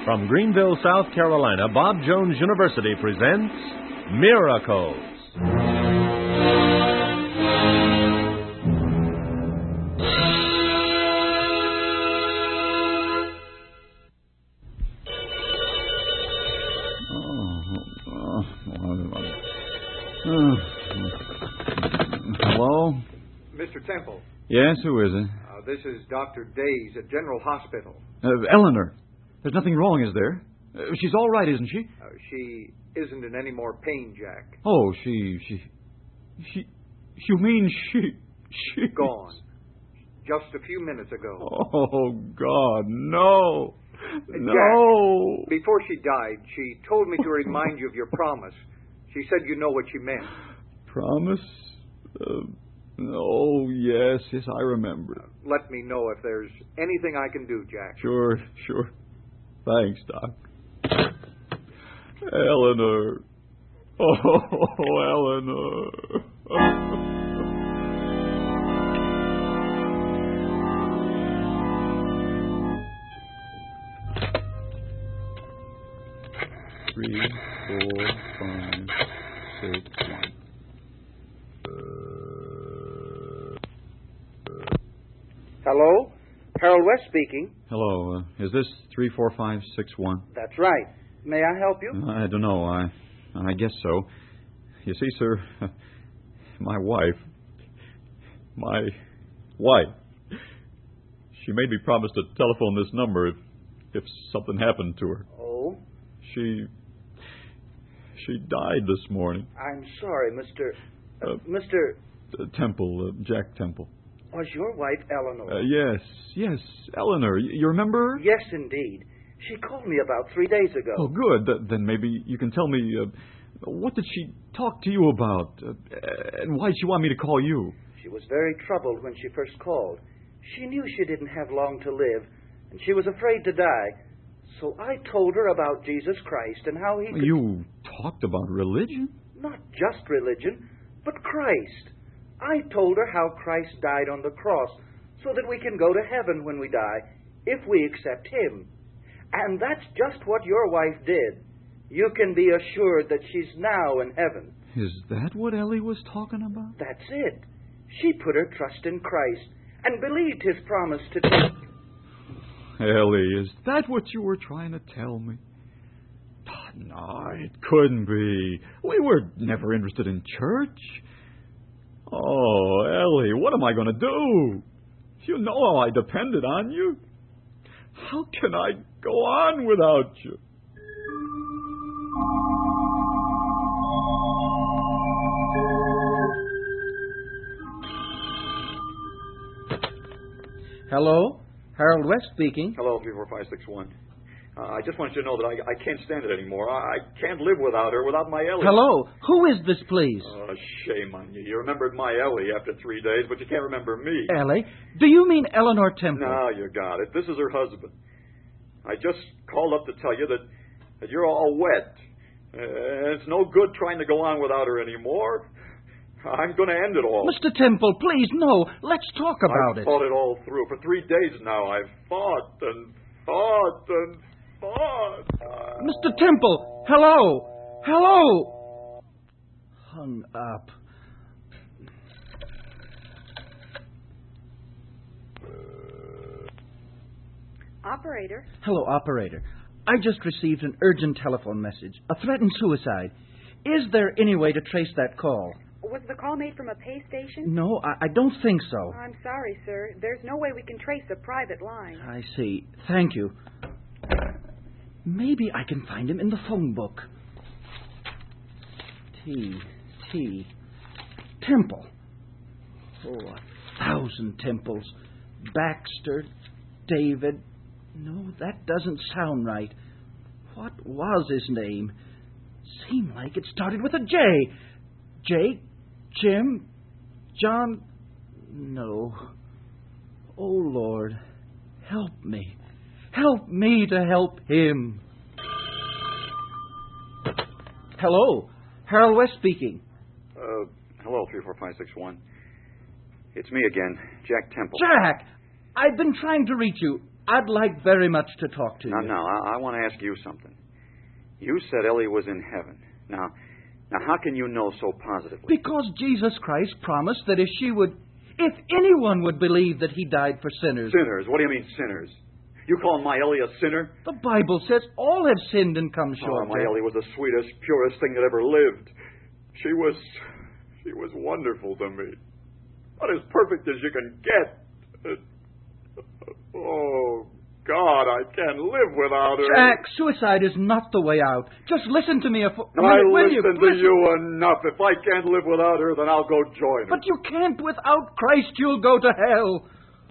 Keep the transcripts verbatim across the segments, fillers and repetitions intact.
From Greenville, South Carolina, Bob Jones University presents Miracles. Hello? Mister Temple. Yes, who is it? Uh, this is Doctor Days at General Hospital. Uh, Eleanor. There's nothing wrong, is there? Uh, she's all right, isn't she? Uh, she isn't in any more pain, Jack. Oh, she... she... she... You mean she... she... Gone. Just a few minutes ago. Oh, God, no. Uh, no. Jack, before she died, she told me to remind you of your promise. She said you know what she meant. Promise? Uh, oh, yes, yes, I remember. Uh, let me know if there's anything I can do, Jack. Sure, sure. Thanks, Doc. Eleanor. Oh, Eleanor. Three, four, five, six, one. Hello? Harold West speaking. Hello. Uh, is this three four five six one? That's right. May I help you? I don't know. I, I guess so. You see, sir, my wife, my wife, she made me promise to telephone this number if, if something happened to her. Oh? She, she died this morning. I'm sorry, Mister Uh, Uh, Mister Uh, Temple, uh, Jack Temple. Was your wife Eleanor? Uh, yes, yes, Eleanor. You, you remember her? Yes, indeed. She called me about three days ago. Oh, good. Th- then maybe you can tell me, uh, what did she talk to you about? Uh, and why did she want me to call you? She was very troubled when she first called. She knew she didn't have long to live, and she was afraid to die. So I told her about Jesus Christ and how he could... You talked about religion? Not just religion, but Christ. I told her how Christ died on the cross so that we can go to heaven when we die, if we accept him. And that's just what your wife did. You can be assured that she's now in heaven. Is that what Ellie was talking about? That's it. She put her trust in Christ and believed his promise to take... Ellie, is that what you were trying to tell me? Oh, no, it couldn't be. We were never interested in church. Oh, Ellie, what am I going to do? You know how I depended on you. How can I go on without you? Hello? Harold West speaking. Hello, three four five six one. Uh, I just want you to know that I, I can't stand it anymore. I, I can't live without her, without my Ellie. Hello? Who is this, please? Oh, shame on you. You remembered my Ellie after three days, but you can't remember me. Ellie? Do you mean Eleanor Temple? Now you got it. This is her husband. I just called up to tell you that, that you're all wet. Uh, it's no good trying to go on without her anymore. I'm going to end it all. Mister Temple, please, no. Let's talk about I've it. thought it all through. For three days now, I've thought and thought and thought. Mister Temple, hello? Hello? Hung up. Operator. Hello, operator. I just received an urgent telephone message. A threatened suicide. Is there any way to trace that call? Was the call made from a pay station? No, I, I don't think so. I'm sorry, sir. There's no way we can trace a private line. I see. Thank you. Maybe I can find him in the phone book. T. T. Temple. Oh, a thousand Temples. Baxter. David. No, that doesn't sound right. What was his name? Seemed like it started with a J. Jake? Jim? John? No. Oh, Lord, help me. Help me to help him. Hello, Harold West speaking. Uh, hello, three four five six one. It's me again, Jack Temple. Jack! I've been trying to reach you. I'd like very much to talk to Now, you. now, I, I want to ask you something. You said Ellie was in heaven. Now, now, how can you know so positively? Because Jesus Christ promised that if she would, if anyone would believe that he died for sinners. Sinners? What do you mean, sinners? You call my Ellie a sinner? The Bible says all have sinned and come Oh, short. my Jack. Ellie was the sweetest, purest thing that ever lived. She was, she was wonderful to me. About as perfect as you can get. Uh, oh, God, I can't live without her. Jack, suicide is not the way out. Just listen to me a fo- I minute, will you? listen to Listen. you enough. If I can't live without her, then I'll go join her. But you can't. Without Christ, you'll go to hell.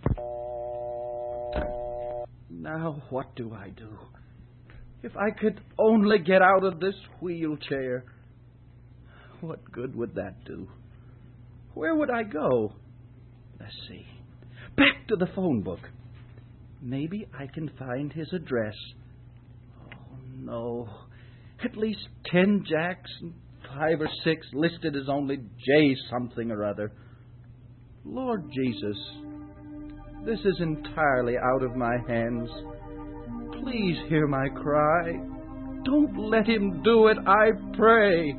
Now, what do I do? If I could only get out of this wheelchair, what good would that do? Where would I go? Let's see. Back to the phone book. Maybe I can find his address. Oh, no. At least ten Jacks and five or six listed as only J something or other. Lord Jesus, this is entirely out of my hands. Please hear my cry. Don't let him do it, I pray.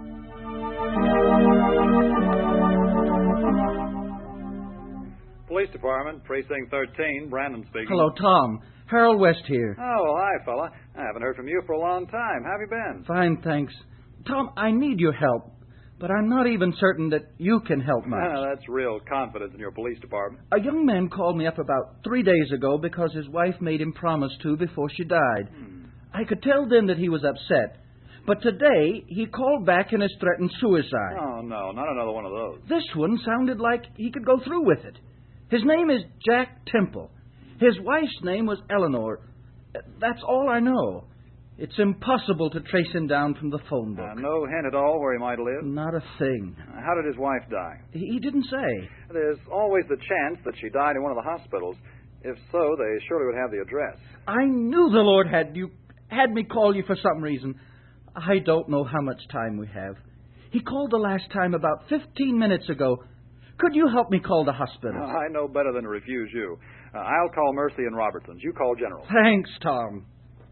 Police Department, Precinct thirteen, Brandon speaking. Hello, Tom. Harold West here. Oh, hi, fella. I haven't heard from you for a long time. How have you been? Fine, thanks. Tom, I need your help, but I'm not even certain that you can help much. Ah, that's real confidence in your police department. A young man called me up about three days ago because his wife made him promise to before she died. Hmm. I could tell then that he was upset, but today he called back and has threatened suicide. Oh, no, not another one of those. This one sounded like he could go through with it. His name is Jack Temple. His wife's name was Eleanor. That's all I know. It's impossible to trace him down from the phone book. Uh, no hint at all where he might live? Not a thing. Uh, how did his wife die? He didn't say. There's always the chance that she died in one of the hospitals. If so, they surely would have the address. I knew the Lord had you had me call you for some reason. I don't know how much time we have. He called the last time about fifteen minutes ago. Could you help me call the hospital? Uh, I know better than to refuse you. Uh, I'll call Mercy and Robertson's. You call General. Thanks, Tom.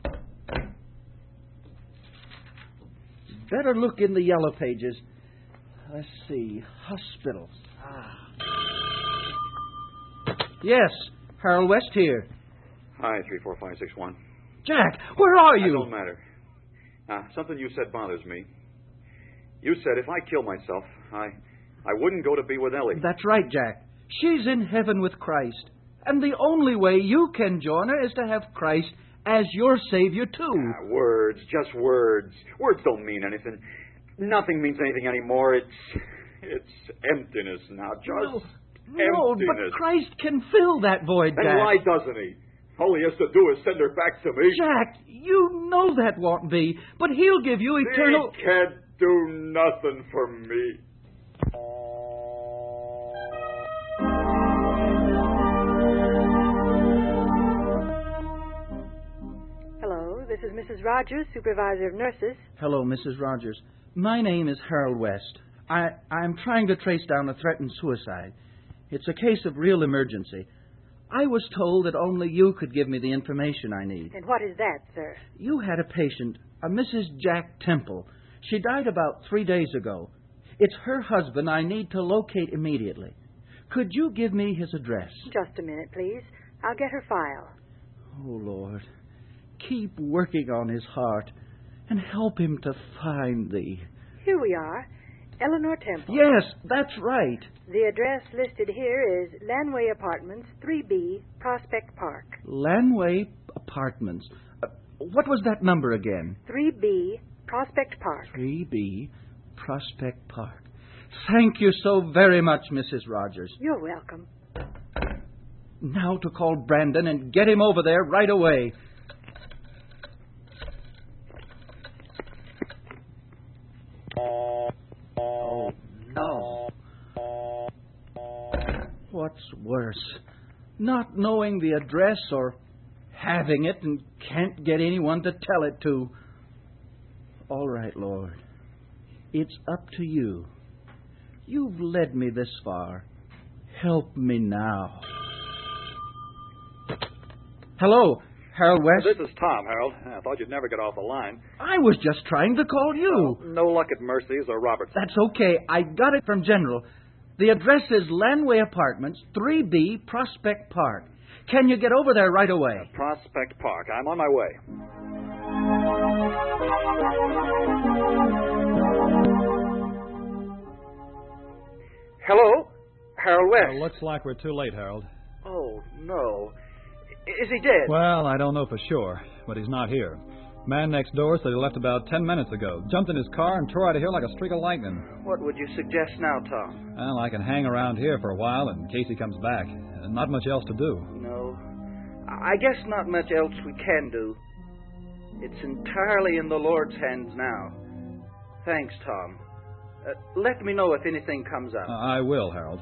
Better look in the yellow pages. Let's see. Hospitals. Ah. Yes, Harold West here. Hi, three four five six one. Jack, where are It you? don't matter. Uh, something you said bothers me. You said if I kill myself, I I wouldn't go to be with Ellie. That's right, Jack. She's in heaven with Christ. And the only way you can join her is to have Christ as your Savior, too. Ah, words, just words. Words don't mean anything. Nothing means anything anymore. It's it's emptiness now. Just No, emptiness. but Christ can fill that void, Then Jack. why doesn't he? All he has to do is send her back to me. Jack, you know that won't be, but he'll give you eternal... He can't do nothing for me. Hello, this is Missus Rogers, Supervisor of Nurses. Hello, Missus Rogers. My name is Harold West. I, I'm trying to trace down a threatened suicide. It's a case of real emergency. I was told that only you could give me the information I need. And what is that, sir? You had a patient, a Missus Jack Temple. She died about three days ago. It's her husband I need to locate immediately. Could you give me his address? Just a minute, please. I'll get her file. Oh, Lord, keep working on his heart and help him to find thee. Here we are. Eleanor Temple. Yes, that's right. The address listed here is Lanway Apartments, three B, Prospect Park. Lanway Apartments. Uh, what was that number again? three B, Prospect Park. three B, Prospect Park. Thank you so very much, Missus Rogers. You're welcome. Now to call Brandon and get him over there right away. Oh, no. What's worse? Not knowing the address or having it and can't get anyone to tell it to. All right, Lord. It's up to you. You've led me this far. Help me now. Hello, Harold West. This is Tom, Harold. I thought you'd never get off the line. I was just trying to call you. Oh, no luck at Mercy's or Robertson. That's okay. I got it from General. The address is Landway Apartments, three B, Prospect Park. Can you get over there right away? Uh, Prospect Park. I'm on my way. Hello? Harold West. Well, looks like we're too late, Harold. Oh, no. Is he dead? Well, I don't know for sure, but he's not here. Man next door said he left about ten minutes ago, jumped in his car, and tore out of here like a streak of lightning. What would you suggest now, Tom? Well, I can hang around here for a while in case he comes back. Not much else to do. No. I guess not much else we can do. It's entirely in the Lord's hands now. Thanks, Tom. Uh, let me know if anything comes up. Uh, I will, Harold.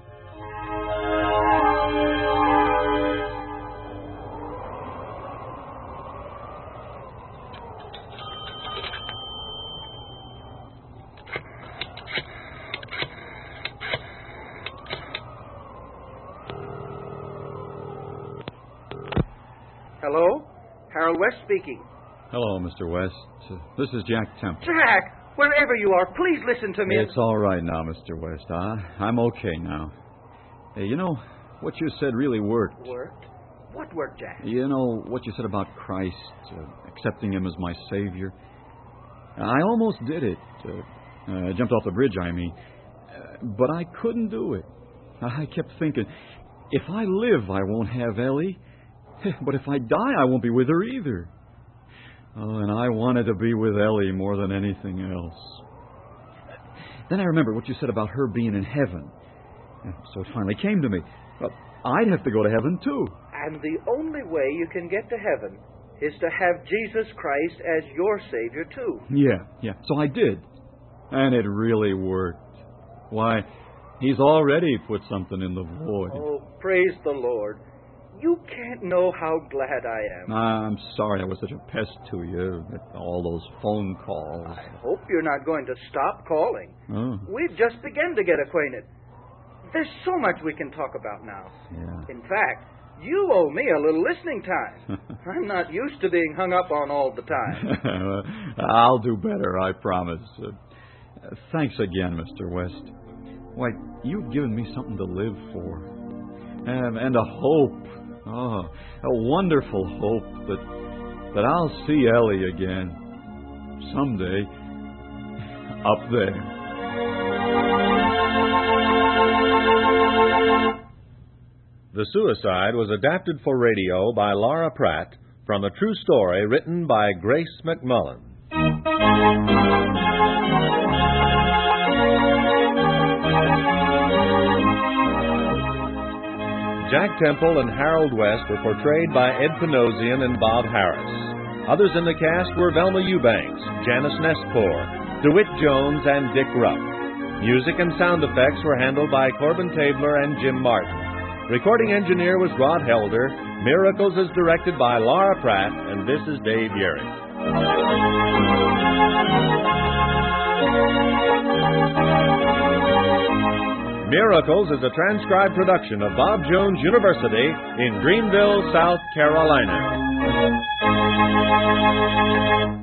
Hello? Harold West speaking. Hello, Mister West. Uh, this is Jack Temple. Jack, wherever you are, please listen to me. It's all right now, Mister West. I, I'm okay now. Hey, you know, what you said really worked. Worked? What worked, Jack? You know, what you said about Christ, uh, accepting him as my Savior. I almost did it. Uh, uh, jumped off the bridge, I mean. Uh, but I couldn't do it. I kept thinking, if I live, I won't have Ellie. But if I die, I won't be with her either. Oh, and I wanted to be with Ellie more than anything else. Then I remembered what you said about her being in heaven. So it finally came to me. Well, I'd have to go to heaven, too. And the only way you can get to heaven is to have Jesus Christ as your Savior, too. Yeah, yeah. So I did. And it really worked. Why, he's already put something in the void. Oh, praise the Lord. You can't know how glad I am. I'm sorry I was such a pest to you. All those phone calls. I hope you're not going to stop calling. Oh. We've just begun to get acquainted. There's so much we can talk about now. Yeah. In fact, you owe me a little listening time. I'm not used to being hung up on all the time. I'll do better, I promise. Uh, thanks again, Mister West. Why, you've given me something to live for. And, and a hope. Oh, a wonderful hope that that I'll see Ellie again someday up there. The Suicide was adapted for radio by Laura Pratt from a true story written by Grace McMullen. Jack Temple and Harold West were portrayed by Ed Panosian and Bob Harris. Others in the cast were Velma Eubanks, Janice Nestpour, DeWitt Jones, and Dick Rupp. Music and sound effects were handled by Corbin Tabler and Jim Martin. Recording engineer was Rod Helder. Miracles is directed by Laura Pratt, and this is Dave Yerry. Miracles is a transcribed production of Bob Jones University in Greenville, South Carolina.